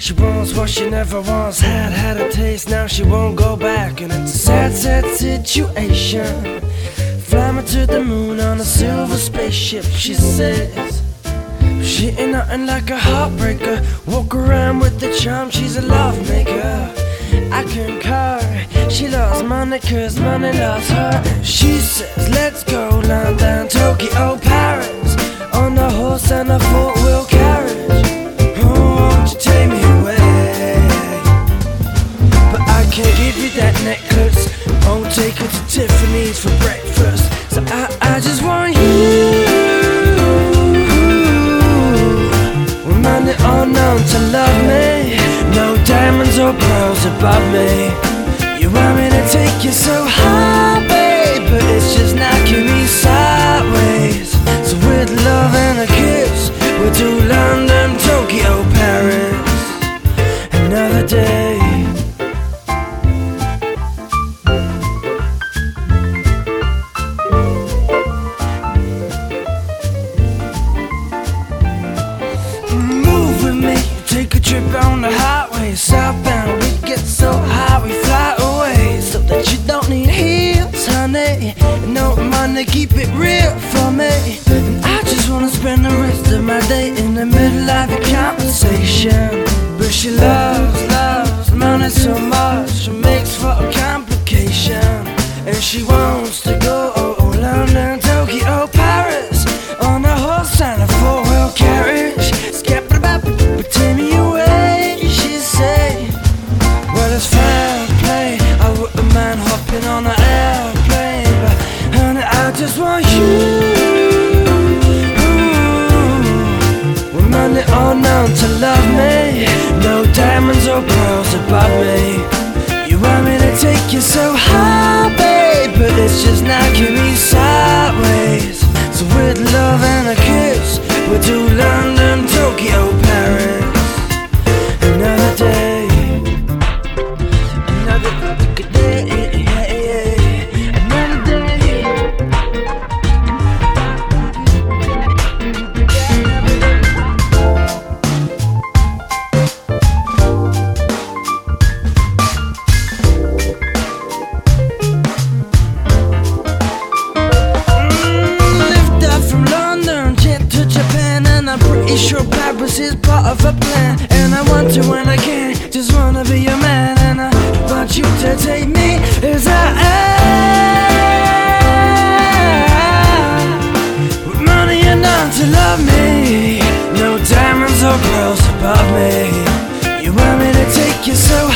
She wants what she never once had a taste, now she won't go back. And it's a sad, sad situation. Fly me to the moon on a silver spaceship, she says. She ain't nothing like a heartbreaker. Walk around with the charm, she's a love maker. I concur, she loves money 'cause money loves her. She says let's go London, Tokyo, Paris, on a horse and a four-wheel carriage. Oh, won't you take me away? But I can't give you that necklace, won't take her to Tiffany's for breakfast. So I just want you, with money unknown to love me, no diamonds or pearls above me. You want me to take you so high, babe, but it's just knocking me sideways. So with love and a kiss, we'll do London, Tokyo, Paris, another day. Move with me, take a trip on the highway, southbound. We get so high, we fly away, so that you don't need heels, honey. No money, keep it real for me. And I just wanna spend the rest of my day in the middle of a conversation. But she loves money so much, it makes for a complication. And she wants to go London, Tokyo, Paris, on a horse and a four-wheel carriage. Take me away, she say. Well, it's fair play, I wouldn't mind hopping on an airplane, but honey, I just want you, with money unknown to love me, no diamonds or pearls above me. You want me to take you so high, babe, but it's just knocking me sideways. So with love and a kiss, we'll do London, Tokyo, Paris, another day, another day, another day. Lift up from London, jet to Japan, and I'm pretty sure Paris is part of a plan. And I want to when I can, just wanna be your man. And I want you to take me as I am, with money and none to love me, no diamonds or pearls above me. You want me to take you so